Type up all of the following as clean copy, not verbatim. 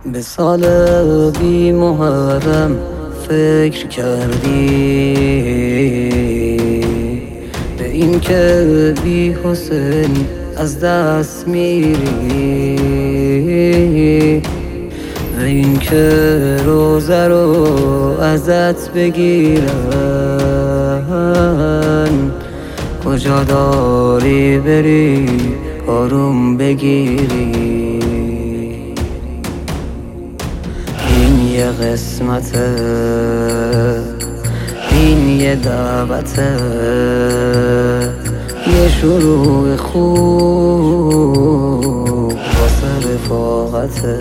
به سال بی محرم فکر کردی به این که بی حسین از دست میری، به این که روزه رو ازت بگیرن، کجا داری بری آروم بگیری. این یه قسمته، این یه دعوته، یه شروع خوب واسه رفاقته.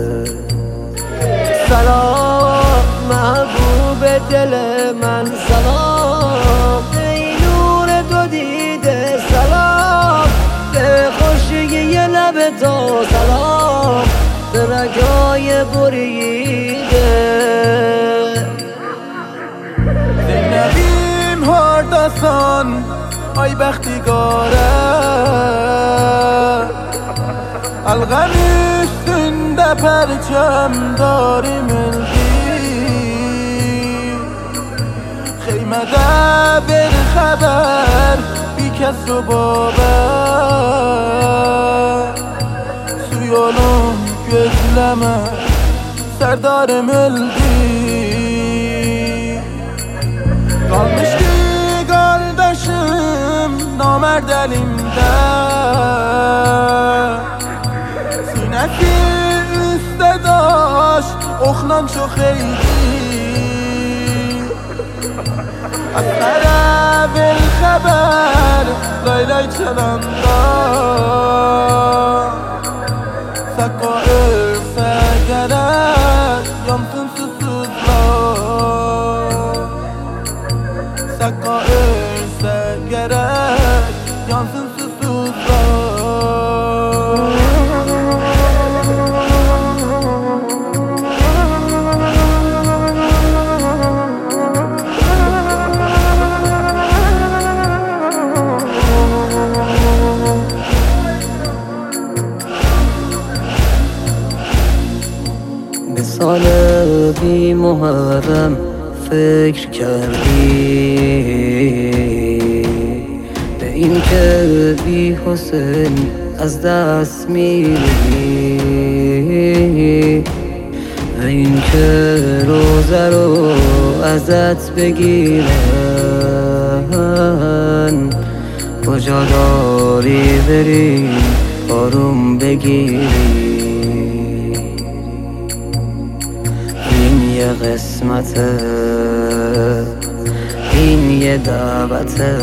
سلام محبوب دل من، سلام ای نور دو دیده، سلام به خوشی یه لب تو، سلام به رگای بریده. زینبیم هردستان آی بختیگاره، الغنی üstünde perçem dari mildi. Kıymede bir haber bir kez su baber, su yolum gözleme serdarım öldü. Kalmıştı kardeşim namerd elimde, sinesi üstte daş oklan çok eydi. Aslara ver haber laylay çalanda, sakka ölse gerek yansın susuzlar. Sakka ölse gerek yansın susuzlar. به سال بی محرم فکر کردی به این که بی حسین از دست میری، به این که روزه رو ازت بگیرن، کجا داری بری آروم بگیری. یه قسمته، این یه دعوته،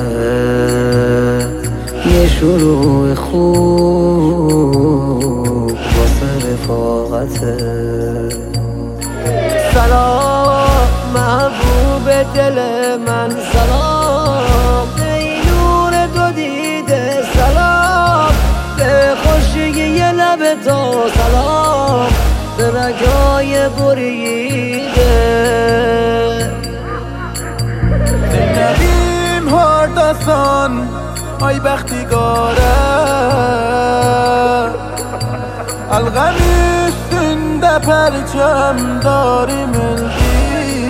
یه شروع خوب واسه رفاقته. سلام محبوب دل من، سلام ای نور دو دیده، سلام به خوشی یه لب تو، سلام به رگای بریده. Zeynep'im hardasın ay bechtigare, الغنی üstünde perçem darim eldi.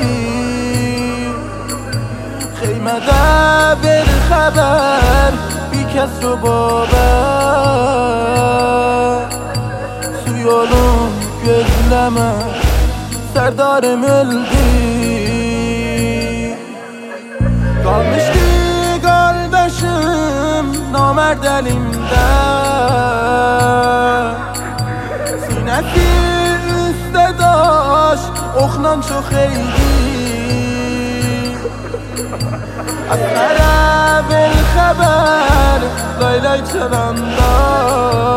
Kıymede bir haber bir kez su baber, su yolum gözleme serdarım öldü. Kalmıştı kardeşim namerd elimde, sinesi üstte daş oklan çok eydi. Aslara ver haber laylay çalanda,